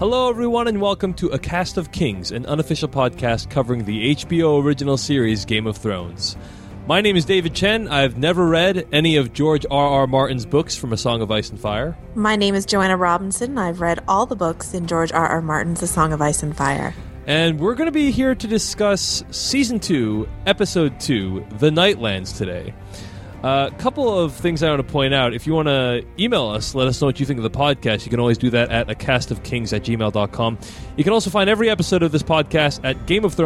Hello, everyone, and welcome to A Cast of Kings, an unofficial podcast covering the HBO original series Game of Thrones. My name is David Chen. I've never read any of George R.R. Martin's books from A Song of Ice and Fire. My name is Joanna Robinson. I've read all the books in George R.R. Martin's A Song of Ice and Fire. And we're going to be here to discuss Season 2, Episode 2, The Nightlands today. A couple of things I want to point out. If you want to email us, let us know what you think of the podcast. You can always do that at acastofkings@gmail.com. You can also find every episode of this podcast at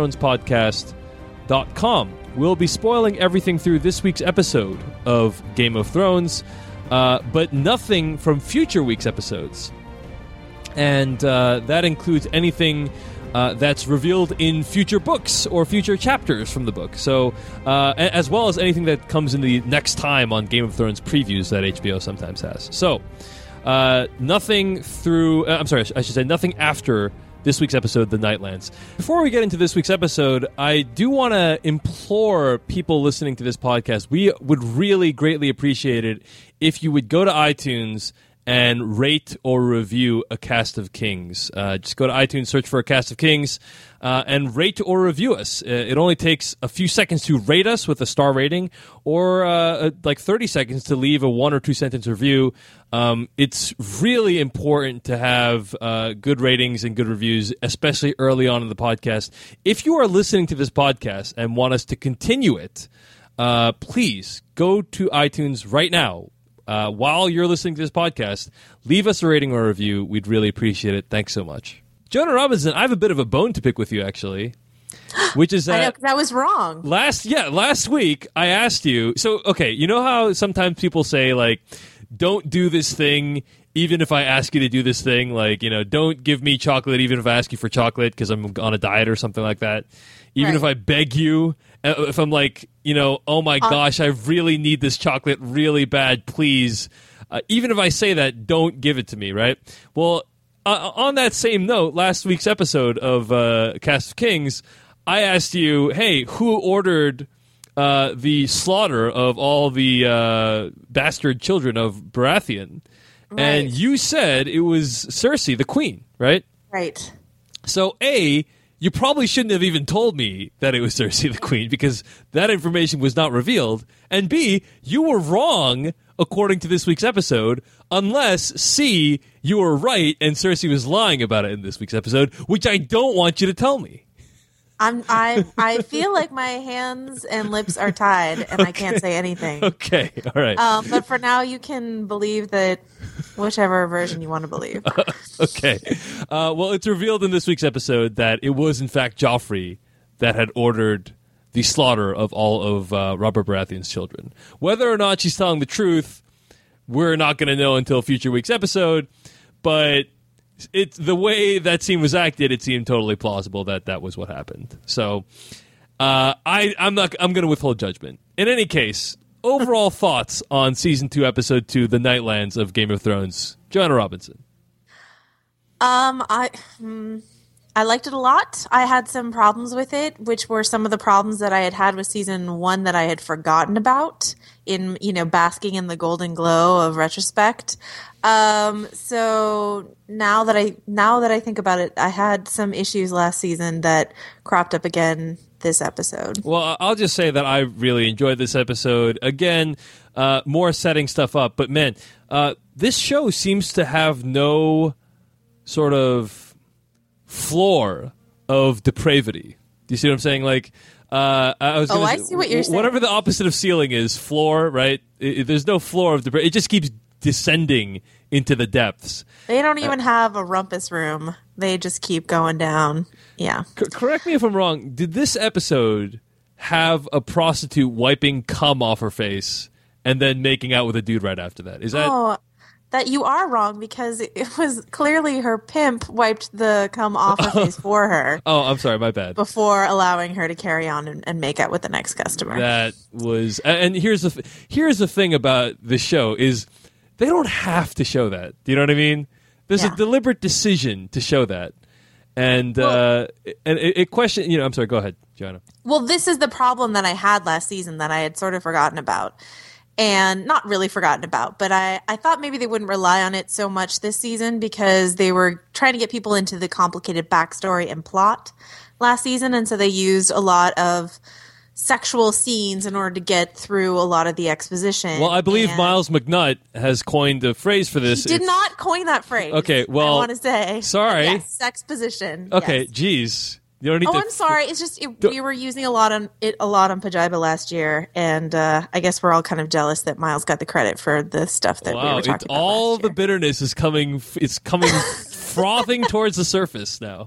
GameOfThronesPodcast.com. We'll be spoiling everything through this week's episode of Game of Thrones, but nothing from future week's episodes. And that includes anything that's revealed in future books or future chapters from the book. So, as well as anything that comes in the next time on Game of Thrones previews that HBO sometimes has. So, nothing through... I should say nothing after this week's episode, The Nightlands. Before we get into this week's episode, I do want to implore people listening to this podcast, we would really greatly appreciate it if you would go to iTunes and rate or review A Cast of Kings. Just go to iTunes, search for A Cast of Kings, and rate or review us. It only takes a few seconds to rate us with a star rating, or like 30 seconds to leave a 1 or 2 sentence review. It's really important to have good ratings and good reviews, especially early on in the podcast. If you are listening to this podcast and want us to continue it, please go to iTunes right now. While you're listening to this podcast, leave us a rating or a review. We'd really appreciate it. Thanks so much. Jonah Robinson, I have a bit of a bone to pick with you, actually, which is that... I know, 'cause I was wrong. Last week, I asked you... So, okay, you know how sometimes people say, like, don't do this thing even if I ask you to do this thing? Like, you know, don't give me chocolate even if I ask you for chocolate because I'm on a diet or something like that. Even if I beg you, if I'm like, you know, oh my gosh, I really need this chocolate really bad, please. Even if I say that, don't give it to me, right? Well, on that same note, last week's episode of Cast of Kings, I asked you, hey, who ordered the slaughter of all the bastard children of Baratheon? Right. And you said it was Cersei, the queen, right? Right. So, A... you probably shouldn't have even told me that it was Cersei the Queen because that information was not revealed. And B, you were wrong according to this week's episode, unless C, you were right and Cersei was lying about it in this week's episode, which I don't want you to tell me. I feel like my hands and lips are tied and I can't say anything. Okay, all right. But for now, you can believe that whichever version you want to believe. Okay. Well, it's revealed in this week's episode that it was, in fact, Joffrey that had ordered the slaughter of all of Robert Baratheon's children. Whether or not she's telling the truth, we're not going to know until a future week's episode, but... it's the way that scene was acted. It seemed totally plausible that that was what happened. So, I'm going to withhold judgment. In any case, overall thoughts on season 2, episode 2, The Nightlands of Game of Thrones. Joanna Robinson. I liked it a lot. I had some problems with it, which were some of the problems that I had with season 1 that I had forgotten about in, you know, basking in the golden glow of retrospect. So now that I think about it, I had some issues last season that cropped up again this episode. Well, I'll just say that I really enjoyed this episode. Again, more setting stuff up, but man, this show seems to have no sort of floor of depravity. Do you see what I'm saying? Like, I see what you're saying. Whatever the opposite of ceiling is, floor, right? There's no floor of depravity. It just keeps descending into the depths. They don't even have a rumpus room. They just keep going down. Yeah. Correct me if I'm wrong. Did this episode have a prostitute wiping cum off her face and then making out with a dude right after that? Is that... Oh, that you are wrong because it was clearly her pimp wiped the cum off her face for her. Oh, I'm sorry, my bad. Before allowing her to carry on and make out with the next customer. That was... And here's the thing about this show is they don't have to show that. Do you know what I mean? There's a deliberate decision to show that. And it question... You know, I'm sorry, go ahead, Joanna. Well, this is the problem that I had last season that I had sort of forgotten about. and not really forgotten about. But I thought maybe they wouldn't rely on it so much this season because they were trying to get people into the complicated backstory and plot last season, and so they used a lot of sexual scenes in order to get through a lot of the exposition. Well, I believe Miles McNutt has coined a phrase for this. He did not coin that phrase. Okay, well, I want to say. Sorry. Yes, sexposition. Okay, yes. Geez. You don't need to. I'm sorry. It's just we were using a lot on Pajiba last year, and I guess we're all kind of jealous that Miles got the credit for the stuff that we were talking about. All last year. the bitterness is coming. It's coming frothing towards the surface now.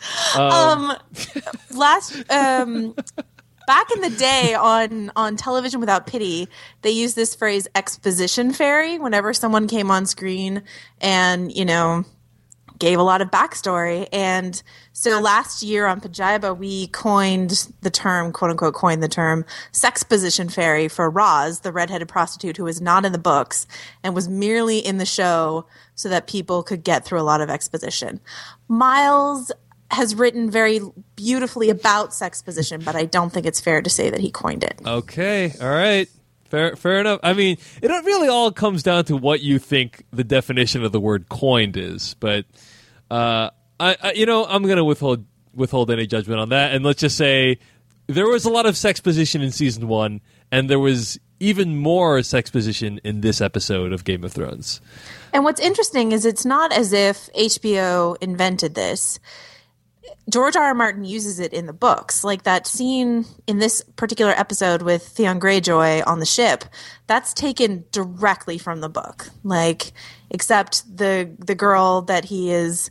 Back in the day on Television Without Pity, they used this phrase exposition fairy whenever someone came on screen and, gave a lot of backstory. And so last year on Pajiba, we coined the term, quote unquote, sexposition fairy for Roz, the redheaded prostitute who was not in the books and was merely in the show so that people could get through a lot of exposition. Miles has written very beautifully about sexposition, but I don't think it's fair to say that he coined it. Okay, all right. Fair enough. I mean, it really all comes down to what you think the definition of the word coined is, but I'm going to withhold any judgment on that, and let's just say there was a lot of sexposition in season 1, and there was even more sexposition in this episode of Game of Thrones. And what's interesting is it's not as if HBO invented this. George R.R. Martin uses it in the books. Like that scene in this particular episode with Theon Greyjoy on the ship, that's taken directly from the book. Like, except the girl that he is,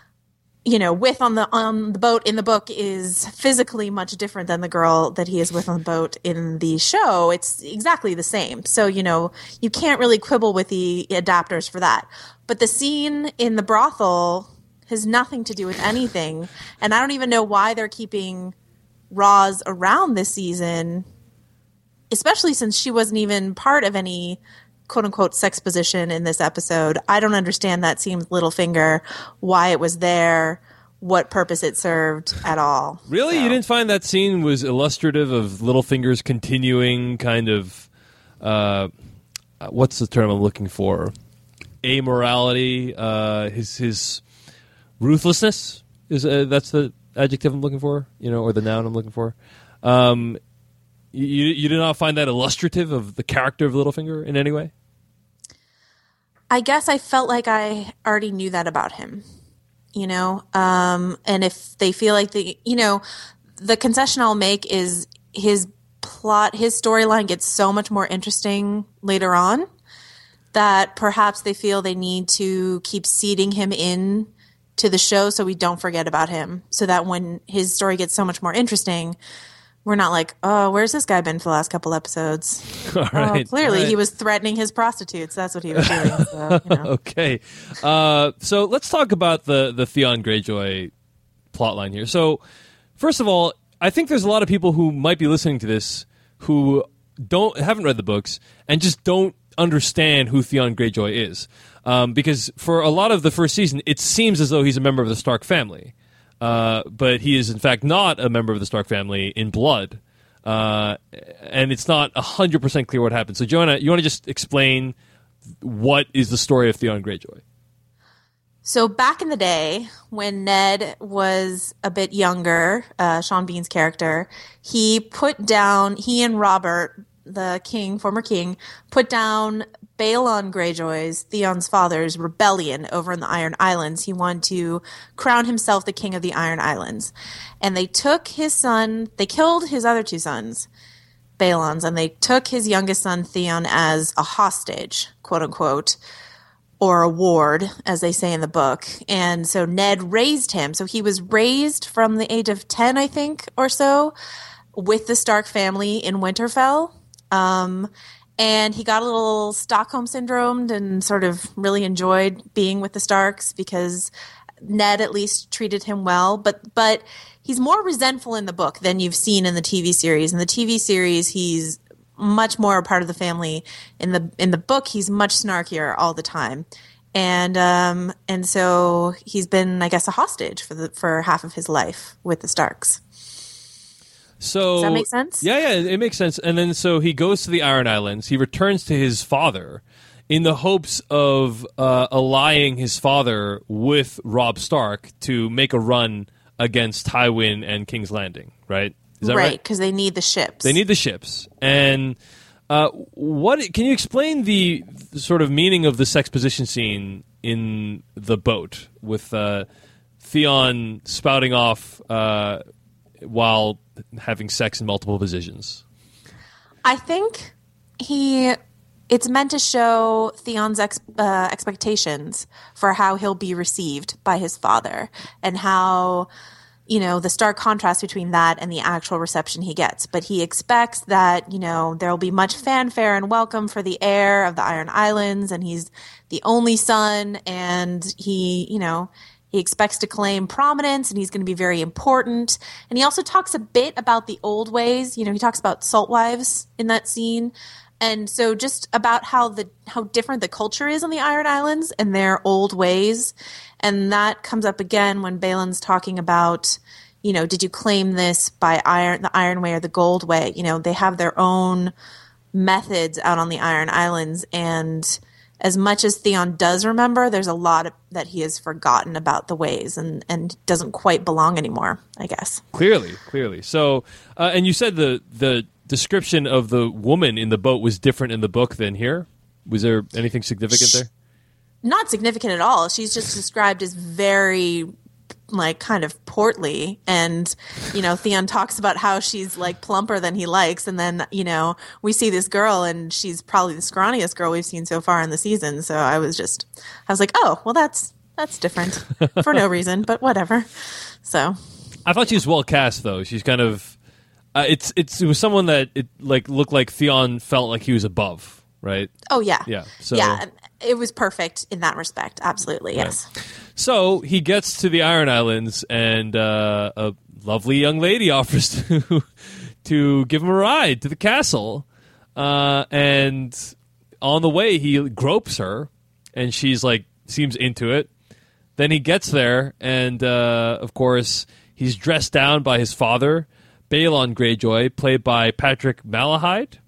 with on the boat in the book is physically much different than the girl that he is with on the boat in the show. It's exactly the same. So, you can't really quibble with the adapters for that. But the scene in the brothel has nothing to do with anything. And I don't even know why they're keeping Roz around this season, especially since she wasn't even part of any quote-unquote sexposition in this episode. I don't understand that scene with Littlefinger, why it was there, what purpose it served at all. Really? So. You didn't find that scene was illustrative of Littlefinger's continuing kind of, what's the term I'm looking for? Amorality, his ruthlessness is that's the adjective I'm looking for, or the noun I'm looking for. You did not find that illustrative of the character of Littlefinger in any way? I guess I felt like I already knew that about him, and if they feel like the concession I'll make is his storyline gets so much more interesting later on that perhaps they feel they need to keep seeding him in to the show so we don't forget about him, so that when his story gets so much more interesting, we're not like, oh, where's this guy been for the last couple episodes? All right, clearly all right. He was threatening his prostitutes. That's what he was doing. So, Okay. So let's talk about the Theon Greyjoy plotline here. So first of all, I think there's a lot of people who might be listening to this who haven't read the books and just don't understand who Theon Greyjoy is. Because for a lot of the first season, it seems as though he's a member of the Stark family. But he is, in fact, not a member of the Stark family in blood. And it's not 100% clear what happened. So, Joanna, you want to just explain what is the story of Theon Greyjoy? So back in the day, when Ned was a bit younger, Sean Bean's character, he and Robert, the former king, put down Balon Greyjoy's, Theon's father's, rebellion over in the Iron Islands. He wanted to crown himself the king of the Iron Islands. And they took his son, they killed his other two sons, Balon's, and they took his youngest son, Theon, as a hostage, quote unquote, or a ward, as they say in the book. And so Ned raised him. So he was raised from the age of 10, I think, or so, with the Stark family in Winterfell. And he got a little Stockholm syndromed and sort of really enjoyed being with the Starks because Ned at least treated him well. But he's more resentful in the book than you've seen in the TV series. In the TV series, he's much more a part of the family. In the book, he's much snarkier all the time. And so he's been, I guess, a hostage for half of his life with the Starks. So does that make sense? Yeah, it makes sense. And then so he goes to the Iron Islands. He returns to his father in the hopes of allying his father with Robb Stark to make a run against Tywin and King's Landing. Right? Is that right? Because they need the ships. They need the ships. And what can you explain the sort of meaning of this exposition scene in the boat with Theon spouting off while having sex in multiple positions? I think it's meant to show Theon's expectations for how he'll be received by his father, and how, the stark contrast between that and the actual reception he gets. But he expects that, there will be much fanfare and welcome for the heir of the Iron Islands, and he's the only son, and he expects to claim prominence, and he's going to be very important. And he also talks a bit about the old ways. He talks about salt wives in that scene. And so just about how different the culture is on the Iron Islands and their old ways. And that comes up again when Balon's talking about, did you claim this by the Iron Way or the Gold Way? They have their own methods out on the Iron Islands, and as much as Theon does remember, there's a lot that he has forgotten about the ways and doesn't quite belong anymore, I guess. Clearly. So, and you said the description of the woman in the boat was different in the book than here. Was there anything significant there? Not significant at all. She's just described as very, kind of portly. And, Theon talks about how she's, plumper than he likes. And then, we see this girl, and she's probably the scrawniest girl we've seen so far in the season. So I was like, oh, well, that's different for no reason, but whatever. So I thought she was well cast, though. She's kind of, it was someone that looked like Theon felt like he was above, right? Oh, yeah. Yeah. So, yeah. It was perfect in that respect. Absolutely, yes. Right. So he gets to the Iron Islands, and a lovely young lady offers to give him a ride to the castle. And on the way, he gropes her, and she's seems into it. Then he gets there, and of course, he's dressed down by his father, Balon Greyjoy, played by Patrick Malahide.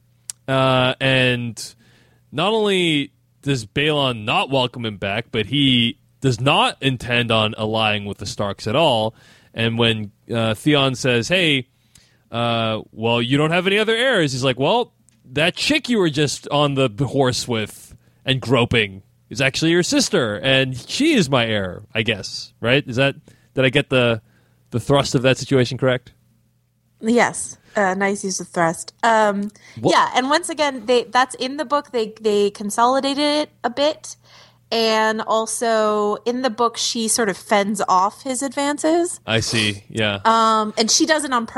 And not only does Balon not welcome him back, but he does not intend on allying with the Starks at all. And when Theon says, hey, well, you don't have any other heirs, he's like, well, that chick you were just on the horse with and groping is actually your sister, and she is my heir, I guess, right? Did I get the thrust of that situation correct? Yes. Nice use of thrust. Yeah, and once again, that's in the book. They consolidated it a bit, and also in the book, she sort of fends off his advances. I see. Yeah. And she does it on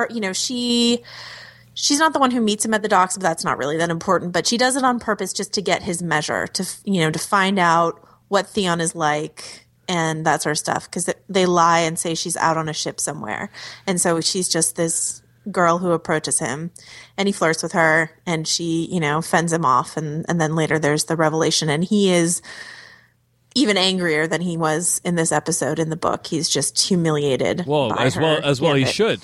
she's not the one who meets him at the docks, but that's not really that important. But she does it on purpose just to get his measure, to find out what Theon is like and that sort of stuff, because they lie and say she's out on a ship somewhere, and so she's just this girl who approaches him, and he flirts with her, and she, fends him off, and then later there's the revelation, and he is even angrier than he was in this episode in the book. He's just humiliated. Whoa, as well he should.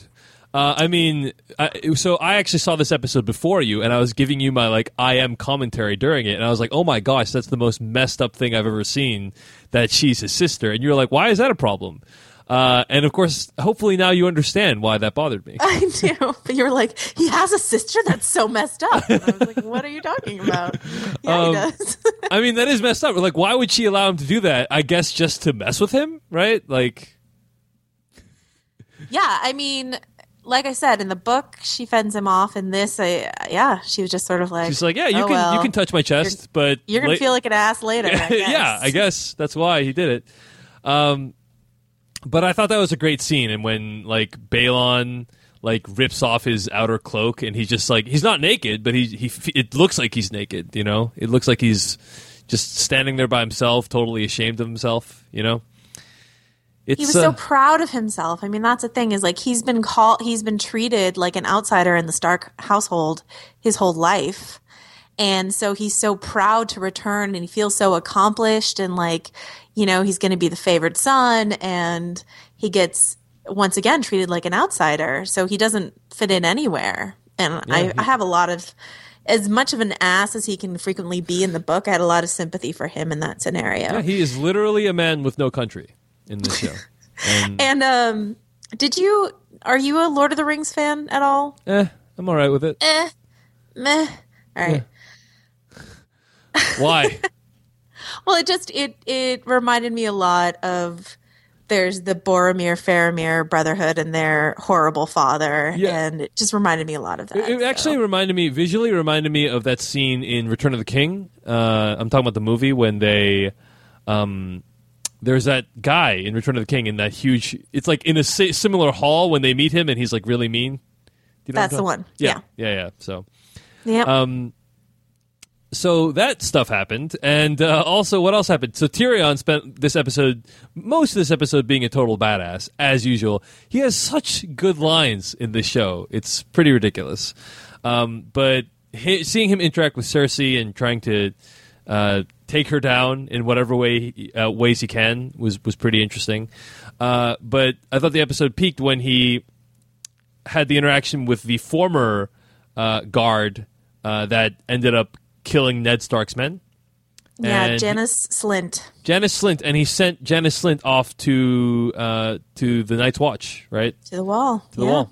So I actually saw this episode before you, and I was giving you my I am commentary during it, and I was like, oh my gosh, that's the most messed up thing I've ever seen, that she's his sister. And you were like, why is that a problem? And of course, hopefully now you understand why that bothered me. I do, but you were like, he has a sister? That's so messed up. And I was like, what are you talking about? Yeah, he does. I mean, that is messed up. Why would she allow him to do that? I guess just to mess with him, right? Yeah, I mean, like I said, in the book, she fends him off. In this, she was just sort of like... She's like, yeah, you can touch my chest, but... You're going to feel like an ass later, I guess. Yeah, I guess that's why he did it. But I thought that was a great scene, and when Balon rips off his outer cloak, and he's just he's not naked, but it looks like he's naked. It looks like he's just standing there by himself, totally ashamed of himself. He was so proud of himself. I mean, that's the thing, is he's been treated like an outsider in the Stark household his whole life. And so he's so proud to return, and he feels so accomplished, and he's going to be the favored son, and he gets once again, treated like an outsider. So he doesn't fit in anywhere. And I have a lot of, as much of an ass as he can frequently be in the book, I had a lot of sympathy for him in that scenario. Yeah, he is literally a man with no country in this show. And are you a Lord of the Rings fan at all? I'm all right with it. Meh. All right. Yeah. Why? Well, it reminded me a lot of, there's the Boromir-Faramir brotherhood and their horrible father, and it just reminded me a lot of that. It actually visually reminded me of that scene in Return of the King. I'm talking about the movie when they, there's that guy in Return of the King in that huge, it's like in a similar hall when they meet him and he's like really mean. You know That's the one. Yeah. So, so that stuff happened, and also what else happened? So Tyrion spent most of this episode being a total badass, as usual. He has such good lines in this show. It's pretty ridiculous. But seeing him interact with Cersei and trying to take her down in whatever ways he can was pretty interesting. But I thought the episode peaked when he had the interaction with the former guard that ended up killing Ned Stark's men. Yeah, Janos Slynt. And he sent Janos Slynt off to the Night's Watch, right? To the wall. To the wall.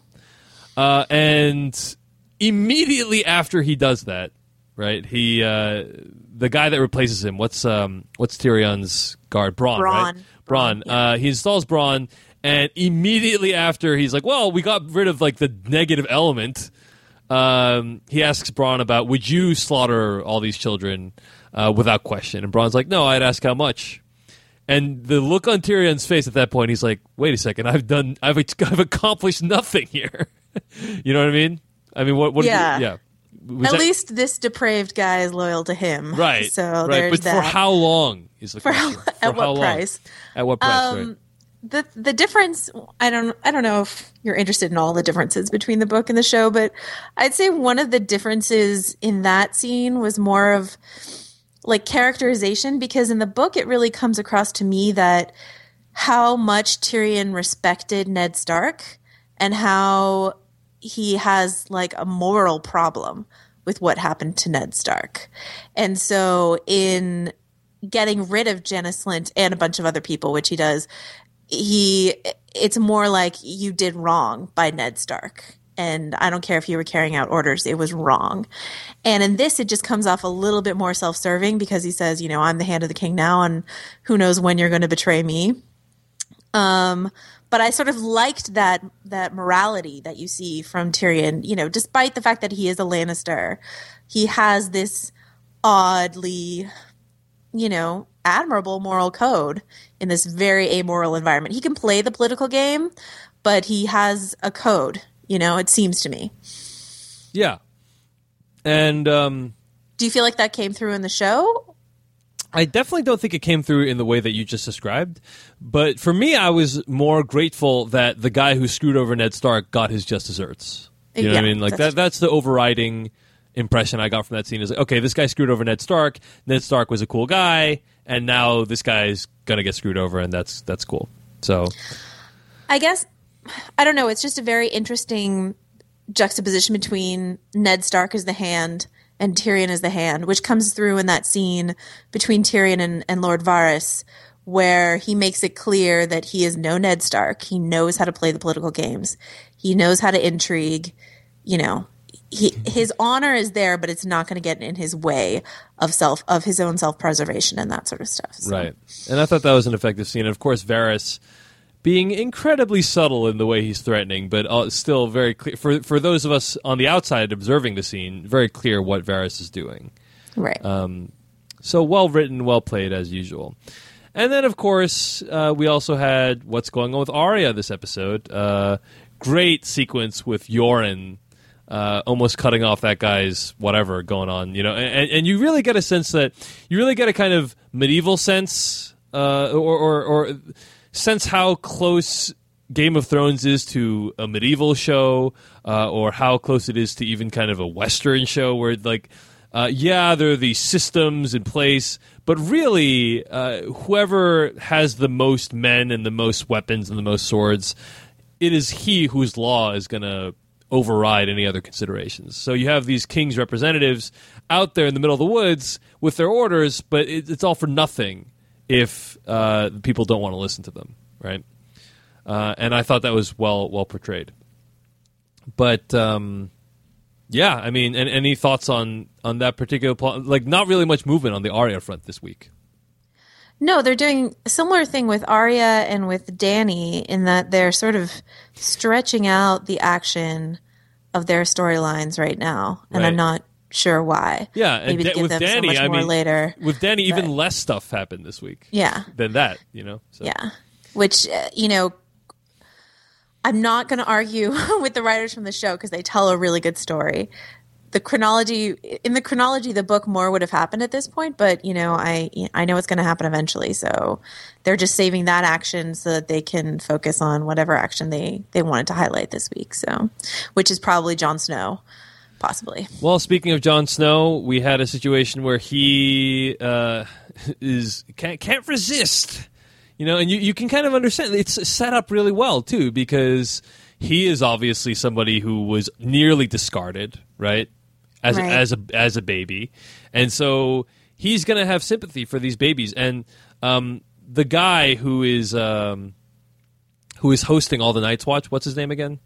And immediately after he does that, right? He the guy that replaces him, what's Tyrion's guard? Bronn, right? Bronn. Yeah. He installs Bronn, and immediately after he's like, well, we got rid of like the negative element. He asks Bronn about, would you slaughter all these children without question? And Bronn's like, no, I'd ask how much. And the look on Tyrion's face at that point, he's like, wait a second, I've accomplished nothing here. You know what I mean? I mean, what? Yeah. At least this depraved guy is loyal to him. Right. So right. there's but that. For how long is the question? At what price? At what price, right? The difference, I don't know if you're interested in all the differences between the book and the show, but I'd say one of the differences in that scene was more of like characterization, because in the book it really comes across to me that how much Tyrion respected Ned Stark and how he has like a moral problem with what happened to Ned Stark. And so in getting rid of Janos Slynt and a bunch of other people, which he does, it's more like you did wrong by Ned Stark. And I don't care if you were carrying out orders, it was wrong. And in this, it just comes off a little bit more self-serving because he says, you know, I'm the hand of the king now, and who knows when you're going to betray me. But I sort of liked that morality that you see from Tyrion, you know, despite the fact that he is a Lannister, he has this oddly, you know, admirable moral code in this very amoral environment. He can play the political game, but he has a code, you know, it seems to me. Yeah. And do you feel like that came through in the show? I definitely don't think it came through in the way that you just described. But for me, I was more grateful that the guy who screwed over Ned Stark got his just desserts. You know what I mean? Like that's the overriding impression I got from that scene is like, okay, this guy screwed over Ned Stark. Ned Stark was a cool guy, and now this guy's gonna get screwed over, and that's cool. So, I guess I don't know. It's just a very interesting juxtaposition between Ned Stark as the Hand and Tyrion as the Hand, which comes through in that scene between Tyrion and Lord Varys, where he makes it clear that he is no Ned Stark. He knows how to play the political games. He knows how to intrigue. You know, his honor is there, but it's not going to get in his way of his own self-preservation and that sort of stuff. So. Right. And I thought that was an effective scene. And of course, Varys being incredibly subtle in the way he's threatening, but still very clear for those of us on the outside observing the scene, very clear what Varys is doing. Right. So well written, well played as usual. And then, of course, we also had what's going on with Arya this episode. Great sequence with Yoren almost cutting off that guy's whatever going on, you know. And you really get a sense that you really get a kind of medieval sense, or sense how close Game of Thrones is to a medieval show, or how close it is to even kind of a Western show where, like, there are these systems in place, but really, whoever has the most men and the most weapons and the most swords it is he whose law is going to override any other considerations. So you have these king's representatives out there in the middle of the woods with their orders, but it's all for nothing if people don't want to listen to them, right? And I thought that was well portrayed. But yeah, I mean, and any thoughts on that particular plot? Like, not really much movement on the Arya front this week. No, they're doing a similar thing with Arya and with Dany in that they're sort of stretching out the action of their storylines right now, and Right. I'm not sure why. Yeah, and maybe to give with them so Dany, much I more mean, later. with Dany, even but- less stuff happened this week. Yeah, Than that, you know. So. yeah. Which I'm not going to argue with the writers from the show because they tell a really good story. In the chronology, the book more would have happened at this point, but I know it's going to happen eventually. So they're just saving that action so that they can focus on whatever action they wanted to highlight this week. So, which is probably Jon Snow, possibly. Well, speaking of Jon Snow, we had a situation where he can't resist, and you can kind of understand. It's set up really well too, because he is obviously somebody who was nearly discarded, right? As a baby, and so he's going to have sympathy for these babies. And the guy who is hosting all the Night's Watch, what's his name again?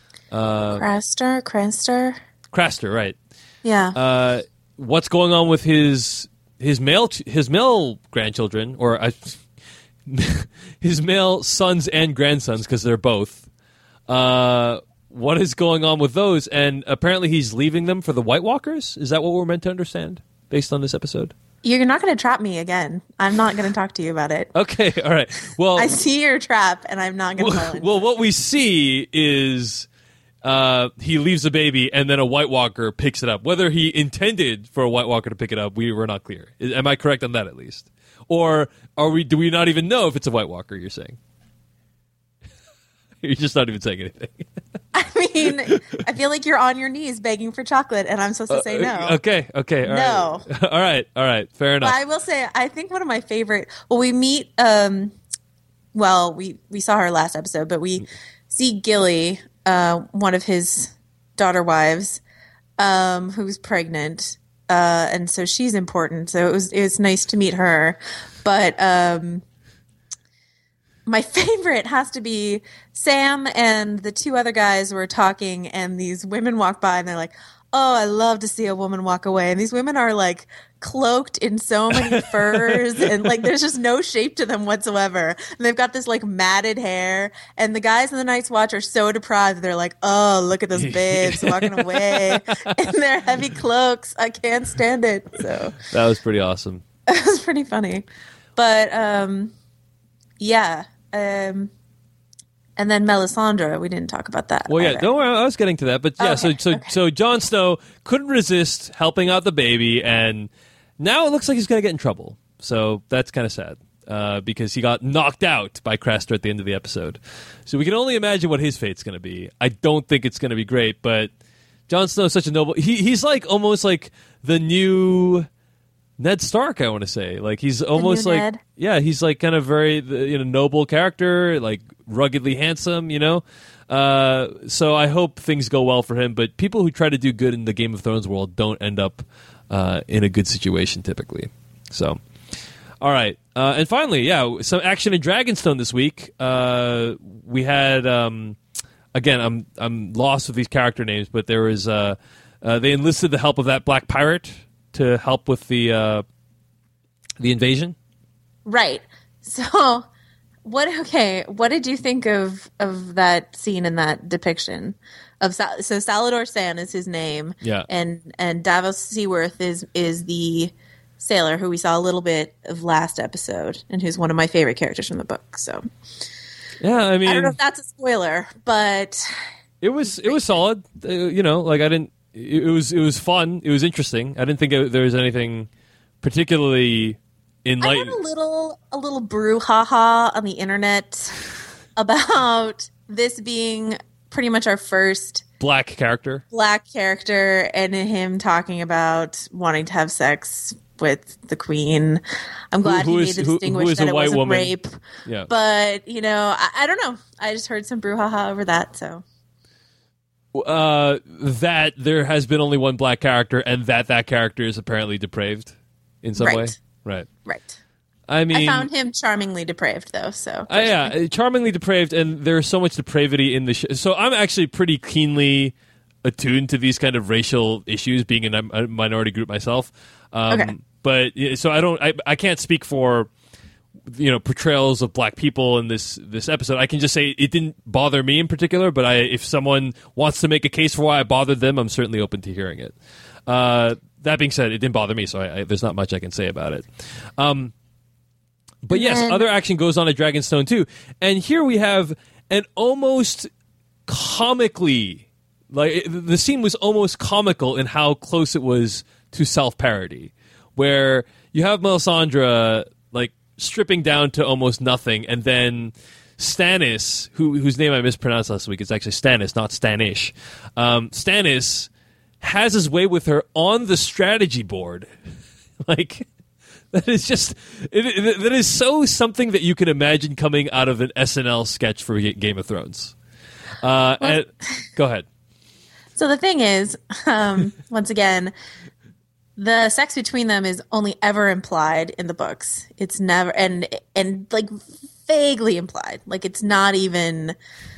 Craster. Craster, right? Yeah. What's going on with his male grandchildren, or his male sons and grandsons, because they're both. What is going on with those? And apparently he's leaving them for the White Walkers? Is that what we're meant to understand based on this episode? You're not going to trap me again. I'm not going to talk to you about it. Okay, all right. Well, I see your trap, and I'm not going to tell well, what we see is he leaves the baby, and then a White Walker picks it up. Whether he intended for a White Walker to pick it up, we were not clear. Am I correct on that at least? Or do we not even know if it's a White Walker, you're saying? You're just not even saying anything. I mean, I feel like you're on your knees begging for chocolate, and I'm supposed to say no. Okay. All No. Right. All right. Fair enough. But I will say, I think one of my favorite. Well, we meet. We saw her last episode, but we see Gilly, one of his daughter wives, who's pregnant, and so she's important. So it was nice to meet her, but. My favorite has to be Sam and the two other guys were talking, and these women walk by, and they're like, "Oh, I love to see a woman walk away." And these women are like cloaked in so many furs, and like there's just no shape to them whatsoever. And they've got this like matted hair, and the guys in the Night's Watch are so deprived. They're like, "Oh, look at those babes walking away in their heavy cloaks. I can't stand it." So that was pretty awesome. It was pretty funny, but yeah. And then Melisandre, we didn't talk about that. Well, yeah, either. don't worry, I was getting to that, but yeah. Okay, So Jon Snow couldn't resist helping out the baby, and now it looks like he's going to get in trouble. So that's kind of sad because he got knocked out by Craster at the end of the episode. So we can only imagine what his fate's going to be. I don't think it's going to be great, but Jon Snow is such a noble. He's like almost like the new Ned Stark, I want to say. Like he's almost like Ned. Yeah, he's like kind of very noble character, like ruggedly handsome, So I hope things go well for him. But people who try to do good in the Game of Thrones world don't end up in a good situation typically. So, all right, and finally, some action in Dragonstone this week. We had again, I'm lost with these character names, but there was they enlisted the help of that black pirate to help with the invasion. Right. So what did you think of that scene and that depiction of so Salador Saan is his name. Yeah. And Davos Seaworth is the sailor who we saw a little bit of last episode and who's one of my favorite characters from the book. So yeah, I mean, I don't know if that's a spoiler, but it was solid. It was fun. It was interesting. I didn't think there was anything particularly enlightening. I had a little brouhaha on the internet about this being pretty much our first black character and him talking about wanting to have sex with the queen. I'm glad he made the distinguish that it was a rape. Yeah. But, I don't know. I just heard some brouhaha over that, so. That there has been only one black character and that character is apparently depraved in some way. Right. I mean, I found him charmingly depraved, though. So charmingly depraved, and there's so much depravity in the show. So I'm actually pretty keenly attuned to these kind of racial issues, being in a minority group myself. But so I can't speak for portrayals of black people in this episode. I can just say it didn't bother me in particular, but if someone wants to make a case for why I bothered them, I'm certainly open to hearing it. That being said, it didn't bother me, so there's not much I can say about it. But yes, other action goes on at Dragonstone too, and here we have an almost comically, the scene was almost comical in how close it was to self-parody, where you have Melisandre stripping down to almost nothing, and then Stannis, whose name I mispronounced last week, it's actually Stannis, not Stanish. Stannis has his way with her on the strategy board. That is just that is so something that you can imagine coming out of an SNL sketch for Game of Thrones. And go ahead. So the thing is, once again, the sex between them is only ever implied in the books. It's never and vaguely implied. It's not even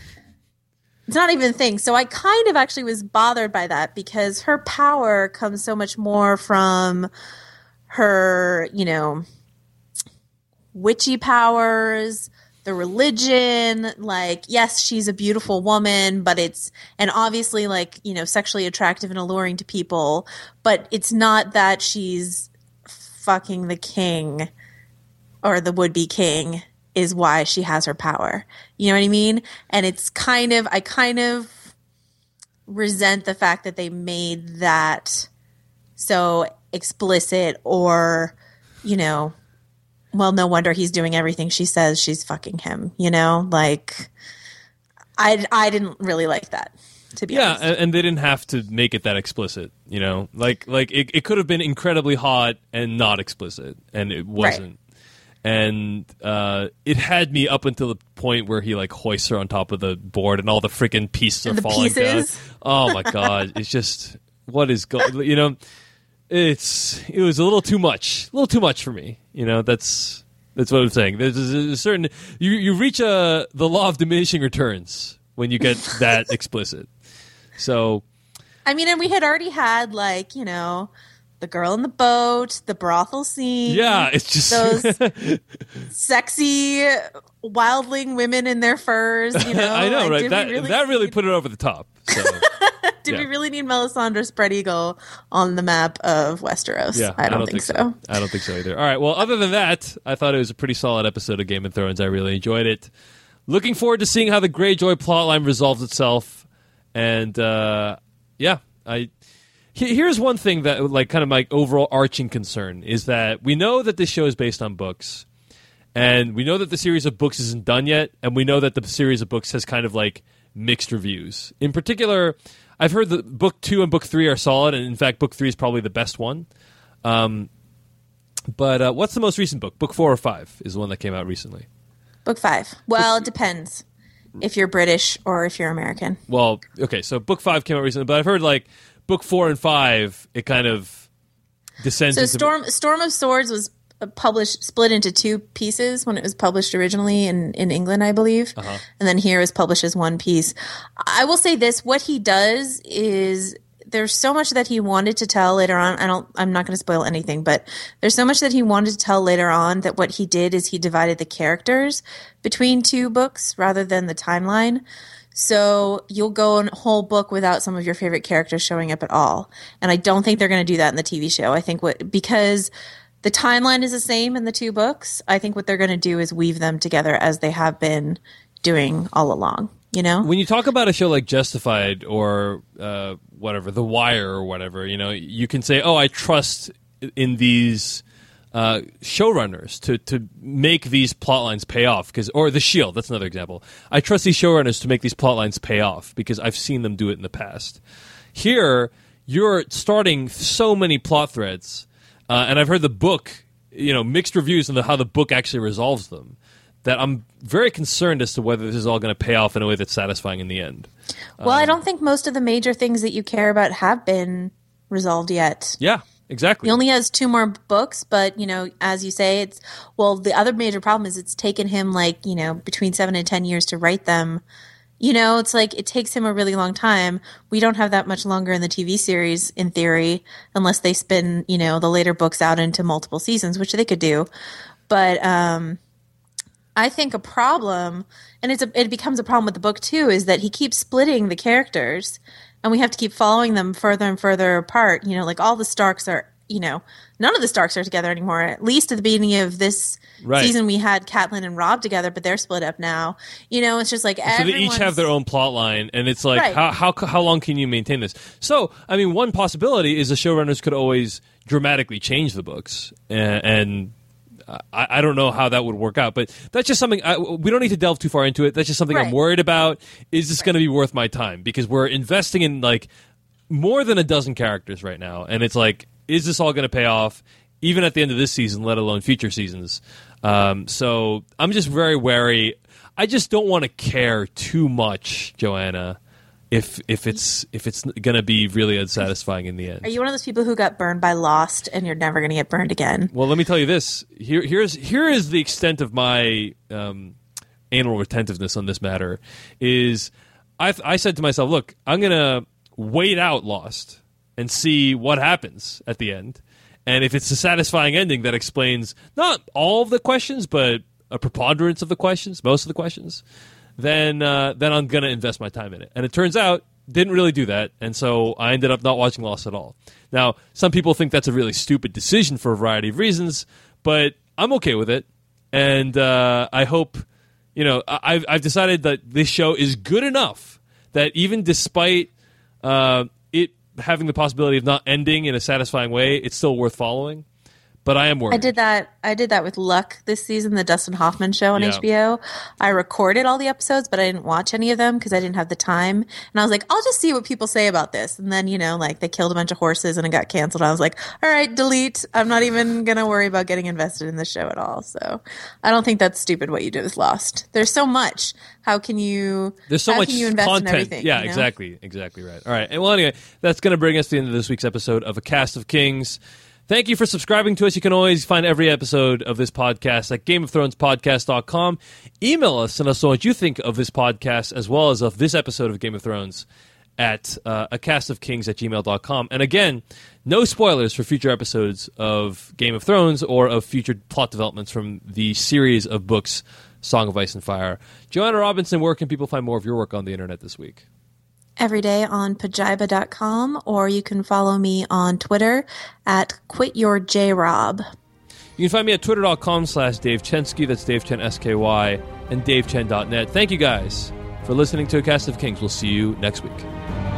a thing. So I kind of actually was bothered by that because her power comes so much more from her, witchy powers, the religion. Yes, she's a beautiful woman, but and obviously sexually attractive and alluring to people, but it's not that she's fucking the king or the would-be king is why she has her power. You know what I mean? And I kind of resent the fact that they made that so explicit or, well, no wonder he's doing everything she says she's fucking him, I didn't really like that, to be honest. Yeah, and they didn't have to make it that explicit, it could have been incredibly hot and not explicit, and it wasn't. Right. And it had me up until the point where he hoists her on top of the board and all the freaking pieces are falling down. Oh my god! It's just what is going? It was a little too much for me. That's what I'm saying. There's a certain you reach the law of diminishing returns when you get that explicit. So, I mean, and we had already had the girl in the boat, the brothel scene. Yeah, it's just those sexy wildling women in their furs. I know, right? That really put it over the top. So. Did we really need Melisandre Spread Eagle on the map of Westeros? Yeah, I don't think so. I don't think so either. All right, well, other than that, I thought it was a pretty solid episode of Game of Thrones. I really enjoyed it. Looking forward to seeing how the Greyjoy plotline resolves itself. And, here's one thing that, kind of my overall arching concern is that we know that this show is based on books. And we know that the series of books isn't done yet. And we know that the series of books has kind of, mixed reviews. In particular, I've heard that book 2 and book 3 are solid, and in fact, book 3 is probably the best one. But what's the most recent book? Book 4 or 5 is the one that came out recently. Book 5. Well, it depends if you're British or if you're American. Well, okay, so book 5 came out recently, but I've heard book 4 and 5, it kind of descends. So Storm of Swords was split into 2 pieces when it was published originally in England, I believe. Uh-huh. And then here is published as 1 piece. I will say this, what he does is there's so much that he wanted to tell later on. I'm not going to spoil anything, but there's so much that he wanted to tell later on that what he did is he divided the characters between 2 books rather than the timeline. So you'll go a whole book without some of your favorite characters showing up at all. And I don't think they're going to do that in the TV show. I think because the timeline is the same in the 2 books, I think what they're going to do is weave them together as they have been doing all along. You know, when you talk about a show like Justified or whatever, The Wire or whatever, you know, you can say, "Oh, I trust in these showrunners to make these plot lines pay off." Or The Shield, that's another example. I trust these showrunners to make these plot lines pay off because I've seen them do it in the past. Here, you're starting so many plot threads. and I've heard the book, mixed reviews on how the book actually resolves them, that I'm very concerned as to whether this is all going to pay off in a way that's satisfying in the end. Well, I don't think most of the major things that you care about have been resolved yet. Yeah, exactly. He only has 2 more books, but, as you say, the other major problem is it's taken him, between 7 and 10 years to write them. It's like it takes him a really long time. We don't have that much longer in the TV series, in theory, unless they spin, the later books out into multiple seasons, which they could do. But I think a problem, and it becomes a problem with the book too, is that he keeps splitting the characters, and we have to keep following them further and further apart. All the Starks are, none of the Starks are together anymore. At least at the beginning of this season, we had Catelyn and Robb together, but they're split up now. It's just like so they each have their own plot line, and it's like how long can you maintain this? So, I mean, one possibility is the showrunners could always dramatically change the books, and I don't know how that would work out, but that's just something we don't need to delve too far into it. That's just something I'm worried about. Is this going to be worth my time? Because we're investing in more than a dozen characters right now, and it's like, is this all going to pay off, even at the end of this season, let alone future seasons? So I'm just very wary. I just don't want to care too much, Joanna, if it's going to be really unsatisfying in the end. Are you one of those people who got burned by Lost and you're never going to get burned again? Well, let me tell you this. Here is the extent of my anal retentiveness on this matter. Is I said to myself, look, I'm going to wait out Lost and see what happens at the end. And if it's a satisfying ending that explains not all of the questions, but a preponderance of the questions, most of the questions, then I'm going to invest my time in it. And it turns out, didn't really do that, and so I ended up not watching Lost at all. Now, some people think that's a really stupid decision for a variety of reasons, but I'm okay with it. And I hope, I've decided that this show is good enough that even despite it having the possibility of not ending in a satisfying way, it's still worth following. But I am worried. I did that with Luck this season, the Dustin Hoffman show on HBO. I recorded all the episodes, but I didn't watch any of them because I didn't have the time. And I was like, I'll just see what people say about this. And then, they killed a bunch of horses and it got canceled. I was like, all right, delete. I'm not even going to worry about getting invested in the show at all. So I don't think that's stupid what you did with Lost. There's so much. How can you invest content. In everything? Yeah, exactly right. All right. And well, anyway, that's going to bring us to the end of this week's episode of A Cast of Kings. Thank you for subscribing to us. You can always find every episode of this podcast at GameOfThronesPodcast.com. Email us and let us know what you think of this podcast as well as of this episode of Game of Thrones at acastofkings@gmail.com. And again, no spoilers for future episodes of Game of Thrones or of future plot developments from the series of books Song of Ice and Fire. Joanna Robinson, where can people find more of your work on the internet this week? Every day on Pajiba.com, or you can follow me on Twitter at QuitYourJRob. You can find me at twitter.com/Dave Chensky. That's Dave Chen, SKY, and DaveChen.net. Thank you guys for listening to A Cast of Kings. We'll see you next week.